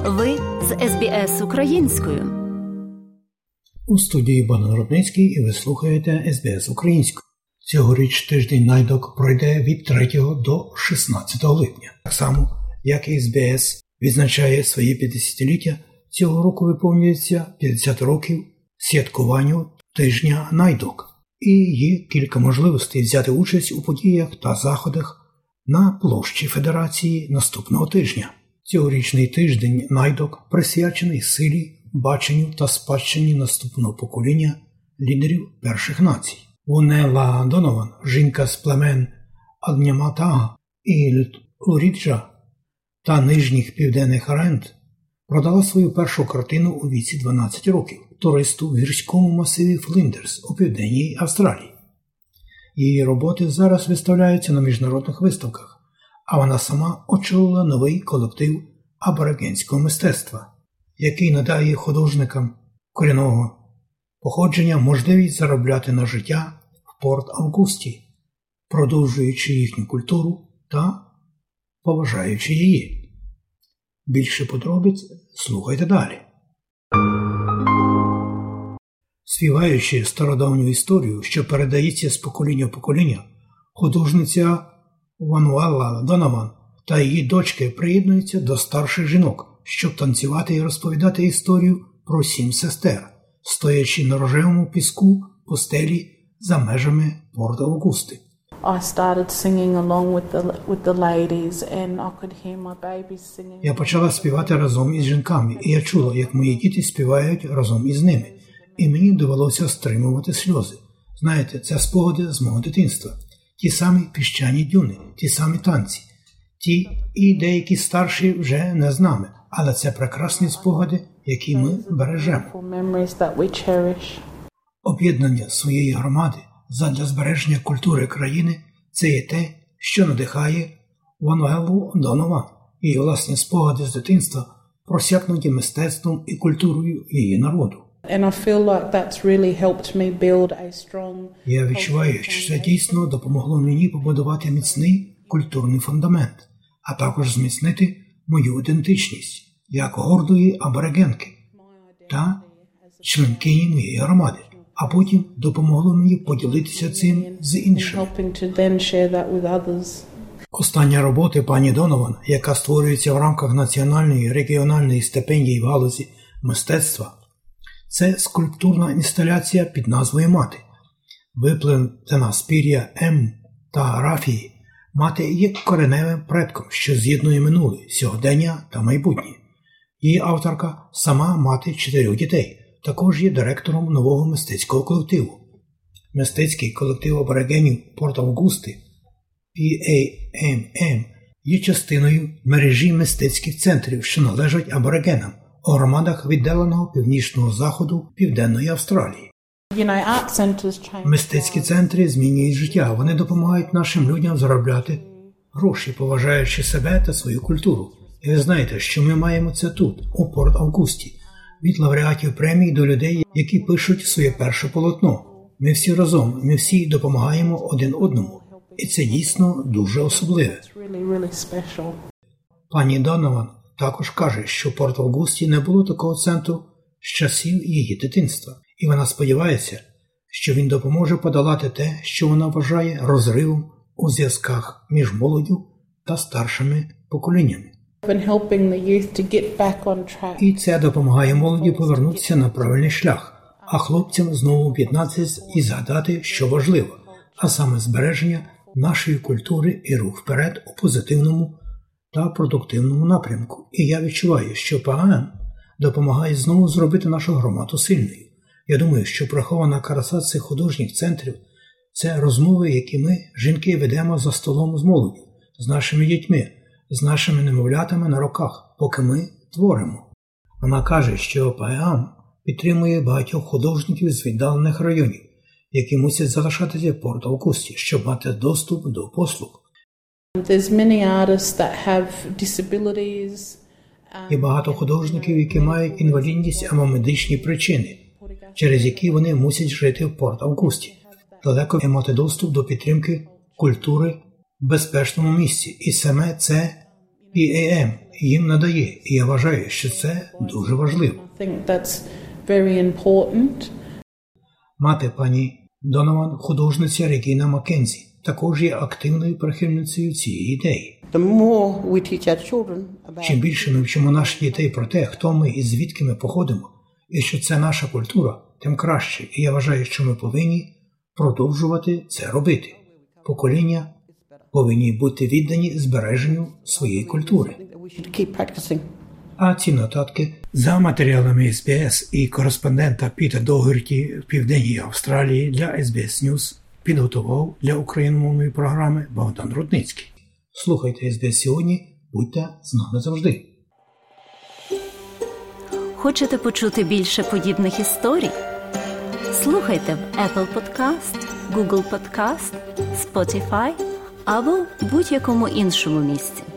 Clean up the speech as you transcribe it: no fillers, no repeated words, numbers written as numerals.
Ви з СБС українською. У студії Богдан Рудницький і ви слухаєте СБС українською. Цьогоріч тиждень найдок пройде від 3 до 16 липня. Так само, як і СБС відзначає своє 50-ліття, цього року виповнюється 50 років святкуванню тижня найдок. І є кілька можливостей взяти участь у подіях та заходах на площі Федерації наступного тижня. Цьогорічний тиждень найдок присвячений силі, баченню та спадщині наступного покоління лідерів перших націй. Вонела Донован, жінка з племен Адняматага і Луріджа та нижніх південних Рент, продала свою першу картину у віці 12 років туристу в гірському масиві Фліндерс у південній Австралії. Її роботи зараз виставляються на міжнародних виставках, а вона сама очолила новий колектив аборигенського мистецтва, який надає художникам корінного походження можливість заробляти на життя в Порт-Августі, продовжуючи їхню культуру та поважаючи її. Більше подробиць слухайте далі. Співаючи стародавню історію, що передається з покоління в покоління, художниця Вонела Донован та її дочки приєднуються до старших жінок, щоб танцювати і розповідати історію про 7 сестер, стоячи на рожевому піску пустелі за межами Порт-Августи. Я почала співати разом із жінками, і я чула, як мої діти співають разом із ними. І мені довелося стримувати сльози. Знаєте, це спогади з мого дитинства. Ті самі піщані дюни, ті самі танці. Ті і деякі старші вже не з нами, але це прекрасні спогади, які ми бережемо. Об'єднання своєї громади задля збереження культури країни – це є те, що надихає Вонелу Донован. Її власні спогади з дитинства просякнуті мистецтвом і культурою її народу. Я відчуваю, що це дійсно допомогло мені побудувати міцний культурний фундамент, а також зміцнити мою ідентичність як гордої аборигенки та членкині моєї громади, а потім допомогло мені поділитися цим з іншими. Остання робота пані Донован, яка створюється в рамках національної регіональної стипендії в галузі мистецтва, це скульптурна інсталяція під назвою «Мати». Виплетена з пір'я Ем та Рафії, мати є кореневим предком, що з'єднує минуле, сьогодення та майбутнє. Її авторка – сама мати 4 дітей, також є директором нового мистецького колективу. Мистецький колектив аборигенів Порт-Августи PAMM є частиною мережі мистецьких центрів, що належать аборигенам у громадах віддаленого північного заходу Південної Австралії. Мистецькі центри змінюють життя, вони допомагають нашим людям заробляти гроші, поважаючи себе та свою культуру. І ви знаєте, що ми маємо це тут, у Порт-Августі, від лауреатів премій до людей, які пишуть своє перше полотно. Ми всі разом, ми всі допомагаємо один одному. І це дійсно дуже особливе. Пані Донован також каже, що в Порт-Августі не було такого центру з часів її дитинства. І вона сподівається, що він допоможе подолати те, що вона вважає розривом у зв'язках між молоддю та старшими поколіннями. І це допомагає молоді повернутися на правильний шлях, а хлопцям знову об'єднатися і згадати, що важливо, а саме збереження нашої культури і рух вперед у позитивному та продуктивному напрямку. І я відчуваю, що ПАМ допомагає знову зробити нашу громаду сильною. Я думаю, що прихована краса цих художніх центрів – це розмови, які ми, жінки, ведемо за столом з молоддю, з нашими дітьми, з нашими немовлятами на руках, поки ми творимо. Вона каже, що ПАМ підтримує багатьох художників з віддалених районів, які мусять залишатися в Порт-Августі, щоб мати доступ до послуг. Є багато художників, які мають інвалідність або медичні причини, через які вони мусять жити в Порт-Августі, далеко і мати доступ до підтримки культури в безпечному місці. І саме це PAM їм надає, і я вважаю, що це дуже важливо. Мати пані Донован, художниця Регіна Маккензі, також є активною прихильницею цієї ідеї. Чим більше ми вчимо наших дітей про те, хто ми і звідки ми походимо, і що це наша культура, тим краще. І я вважаю, що ми повинні продовжувати це робити. Покоління повинні бути віддані збереженню своєї культури. А ці нотатки за матеріалами СБС і кореспондента Піта Догерті в Південній Австралії для SBS News підготував для україномовної програми Богдан Рудницький. Слухайте СБС сьогодні, будьте з нами завжди. Хочете почути більше подібних історій? Слухайте в Apple Podcast, Google Podcast, Spotify або в будь-якому іншому місці.